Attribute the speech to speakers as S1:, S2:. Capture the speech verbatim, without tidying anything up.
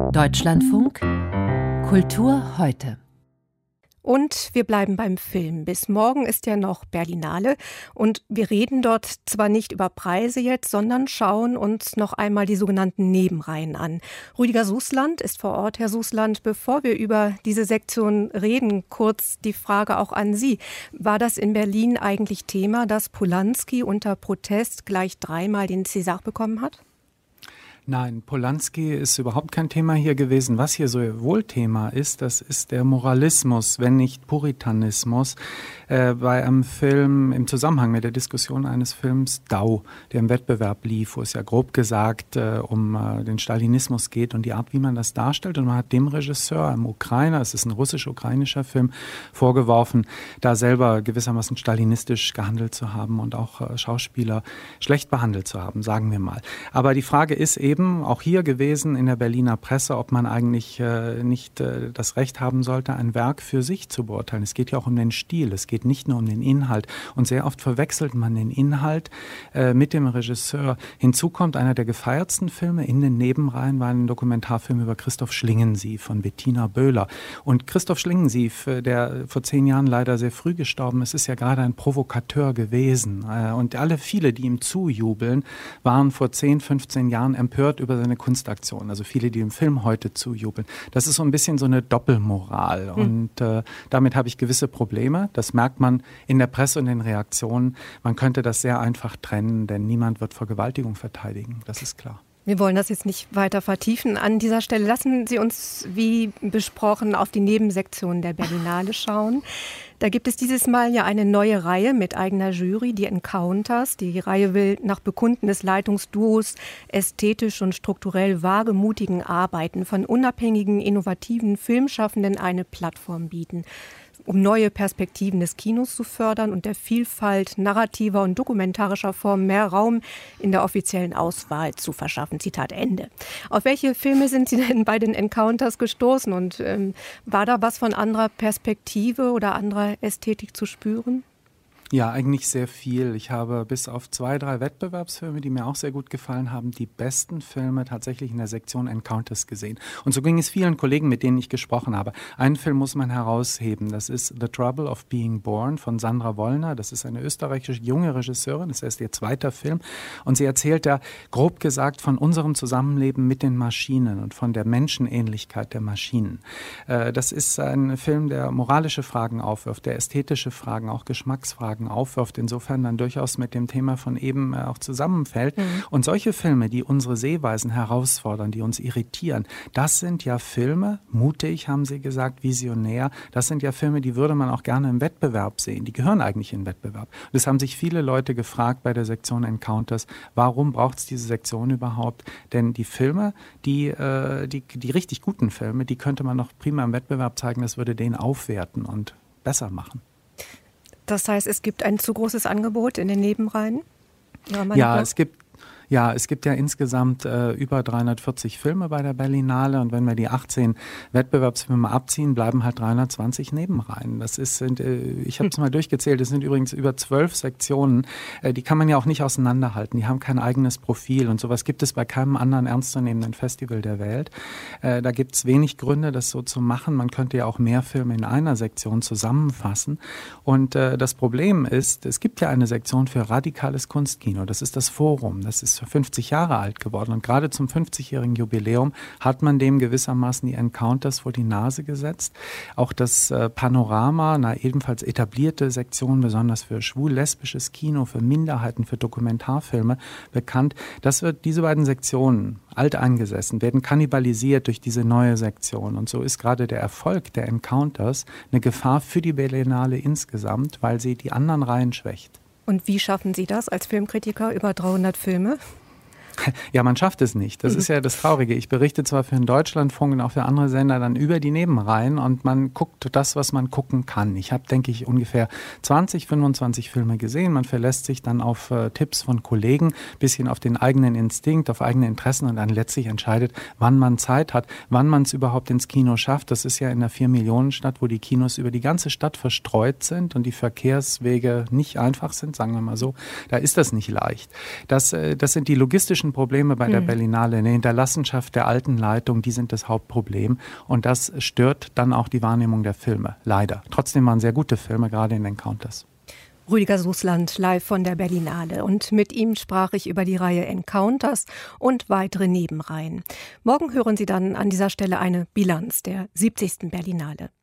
S1: Deutschlandfunk Kultur heute.
S2: Und wir bleiben beim Film. Bis morgen ist ja noch Berlinale und wir reden dort zwar nicht über Preise jetzt, sondern schauen uns noch einmal die sogenannten Nebenreihen an. Rüdiger Sußland ist vor Ort. Herr Sußland, bevor wir über diese Sektion reden, kurz die Frage auch an Sie. War das in Berlin eigentlich Thema, dass Polanski unter Protest gleich dreimal den César bekommen hat?
S3: Nein, Polanski ist überhaupt kein Thema hier gewesen. Was hier so wohl Thema ist, das ist der Moralismus, wenn nicht Puritanismus, äh, bei einem Film im Zusammenhang mit der Diskussion eines Films Dau, der im Wettbewerb lief, wo es ja grob gesagt äh, um äh, den Stalinismus geht und die Art, wie man das darstellt. Und man hat dem Regisseur, einem Ukrainer, es ist ein russisch-ukrainischer Film, vorgeworfen, da selber gewissermaßen stalinistisch gehandelt zu haben und auch äh, Schauspieler schlecht behandelt zu haben, sagen wir mal. Aber die Frage ist eben, auch hier gewesen in der Berliner Presse, ob man eigentlich äh, nicht äh, das Recht haben sollte, ein Werk für sich zu beurteilen. Es geht ja auch um den Stil, es geht nicht nur um den Inhalt. Und sehr oft verwechselt man den Inhalt äh, mit dem Regisseur. Hinzu kommt einer der gefeiertsten Filme in den Nebenreihen, war ein Dokumentarfilm über Christoph Schlingensief von Bettina Böhler. Und Christoph Schlingensief, äh, der vor zehn Jahren leider sehr früh gestorben ist, ist ja gerade ein Provokateur gewesen. Äh, und alle viele, die ihm zujubeln, waren vor zehn, fünfzehn Jahren empört über seine Kunstaktion, also viele, die dem Film heute zujubeln. Das ist so ein bisschen so eine Doppelmoral mhm. und äh, damit habe ich gewisse Probleme. Das merkt man in der Presse und in den Reaktionen. Man könnte das sehr einfach trennen, denn niemand wird Vergewaltigung verteidigen, das ist klar.
S2: Wir wollen das jetzt nicht weiter vertiefen. An dieser Stelle lassen Sie uns, wie besprochen, auf die Nebensektion der Berlinale schauen. Da gibt es dieses Mal ja eine neue Reihe mit eigener Jury, die Encounters. Die Reihe will nach Bekunden des Leitungsduos ästhetisch und strukturell wagemutigen Arbeiten von unabhängigen, innovativen Filmschaffenden eine Plattform bieten, um neue Perspektiven des Kinos zu fördern und der Vielfalt narrativer und dokumentarischer Formen mehr Raum in der offiziellen Auswahl zu verschaffen. Zitat Ende. Auf welche Filme sind Sie denn bei den Encounters gestoßen und ähm, war da was von anderer Perspektive oder anderer Ästhetik zu spüren?
S3: Ja, eigentlich sehr viel. Ich habe bis auf zwei, drei Wettbewerbsfilme, die mir auch sehr gut gefallen haben, die besten Filme tatsächlich in der Sektion Encounters gesehen. Und so ging es vielen Kollegen, mit denen ich gesprochen habe. Einen Film muss man herausheben. Das ist The Trouble of Being Born von Sandra Wollner. Das ist eine österreichische junge Regisseurin. Das ist erst ihr zweiter Film. Und sie erzählt da grob gesagt von unserem Zusammenleben mit den Maschinen und von der Menschenähnlichkeit der Maschinen. Das ist ein Film, der moralische Fragen aufwirft, der ästhetische Fragen, auch Geschmacksfragen aufwirft, insofern dann durchaus mit dem Thema von eben äh, auch zusammenfällt. Mhm. Und solche Filme, die unsere Sehweisen herausfordern, die uns irritieren, das sind ja Filme, mutig, haben Sie gesagt, visionär, das sind ja Filme, die würde man auch gerne im Wettbewerb sehen. Die gehören eigentlich in den Wettbewerb. Und es haben sich viele Leute gefragt bei der Sektion Encounters, warum braucht es diese Sektion überhaupt? Denn die Filme, die, äh, die, die richtig guten Filme, die könnte man noch prima im Wettbewerb zeigen, das würde den aufwerten und besser machen.
S2: Das heißt, es gibt ein zu großes Angebot in den Nebenreihen?
S3: Ja, ja es gibt Ja, es gibt ja insgesamt äh, über dreihundertvierzig Filme bei der Berlinale und wenn wir die achtzehn Wettbewerbsfilme abziehen, bleiben halt dreihundertzwanzig Nebenreihen. Das ist, sind, äh, ich habe es mal durchgezählt, es sind übrigens über zwölf Sektionen, äh, die kann man ja auch nicht auseinanderhalten, die haben kein eigenes Profil und sowas gibt es bei keinem anderen ernstzunehmenden Festival der Welt. Äh, da gibt es wenig Gründe, das so zu machen. Man könnte ja auch mehr Filme in einer Sektion zusammenfassen und äh, das Problem ist, es gibt ja eine Sektion für radikales Kunstkino, das ist das Forum, das ist fünfzig Jahre alt geworden und gerade zum fünfzigjährigen Jubiläum hat man dem gewissermaßen die Encounters vor die Nase gesetzt. Auch das äh, Panorama, eine ebenfalls etablierte Sektion, besonders für schwul-lesbisches Kino, für Minderheiten, für Dokumentarfilme bekannt. Das wird, diese beiden Sektionen, alt eingesessen, werden kannibalisiert durch diese neue Sektion und so ist gerade der Erfolg der Encounters eine Gefahr für die Berlinale insgesamt, weil sie die anderen Reihen schwächt.
S2: Und wie schaffen Sie das als Filmkritiker über dreihundert Filme?
S3: Ja, man schafft es nicht. Das ist ja das Traurige. Ich berichte zwar für den Deutschlandfunk und auch für andere Sender dann über die Nebenreihen und man guckt das, was man gucken kann. Ich habe, denke ich, ungefähr zwanzig, fünfundzwanzig Filme gesehen. Man verlässt sich dann auf äh, Tipps von Kollegen, bisschen auf den eigenen Instinkt, auf eigene Interessen und dann letztlich entscheidet, wann man Zeit hat, wann man es überhaupt ins Kino schafft. Das ist ja in einer vier-Millionen-Stadt, wo die Kinos über die ganze Stadt verstreut sind und die Verkehrswege nicht einfach sind, sagen wir mal so. Da ist das nicht leicht. Das, äh, das sind die logistischen strukturellen Probleme bei der hm. Berlinale, eine Hinterlassenschaft der alten Leitung, die sind das Hauptproblem. Und das stört dann auch die Wahrnehmung der Filme, leider. Trotzdem waren sehr gute Filme, gerade in Encounters.
S2: Rüdiger Sußland live von der Berlinale. Und mit ihm sprach ich über die Reihe Encounters und weitere Nebenreihen. Morgen hören Sie dann an dieser Stelle eine Bilanz der siebzigsten Berlinale.